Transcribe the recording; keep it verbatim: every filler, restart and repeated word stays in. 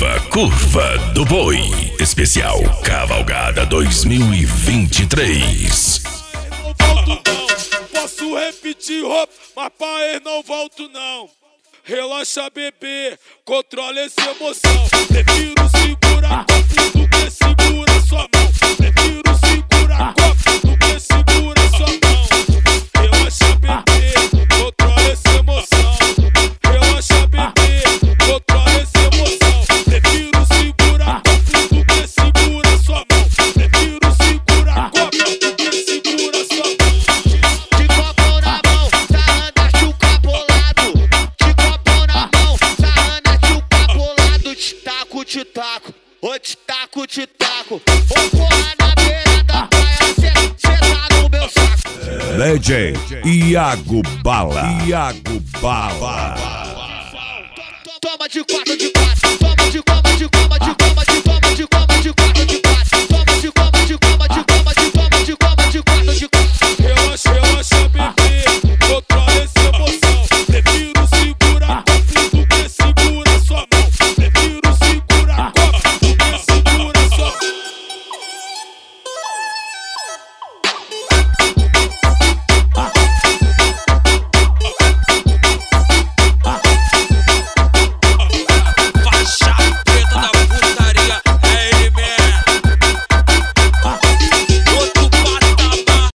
Nova Curva do Boi, especial Cavalgada dois mil e vinte e três. Não volto não, posso repetir roupa, mas pra ele não volto não. Relaxa, bebê, controla essa emoção. Prefiro segurar copo do que segura sua mão. Prefiro segurar copo do que segura sua mão. Relaxa, bebê, controla essa emoção. Relaxa, bebê, controla essa emoção. Prefiro segurar copo do que segura sua mão. Prefiro segurar copo do que segura sua mão. De copo na mão, sarrando acho o capolado. De copo na mão, sarrando acho o capolado. Te taco, te taco, ô te taco, te taco. Ô porra na beira da praia, cê, cê tá no meu saco. Legend Iago Bala. Iago Bala. Toma de quatro, de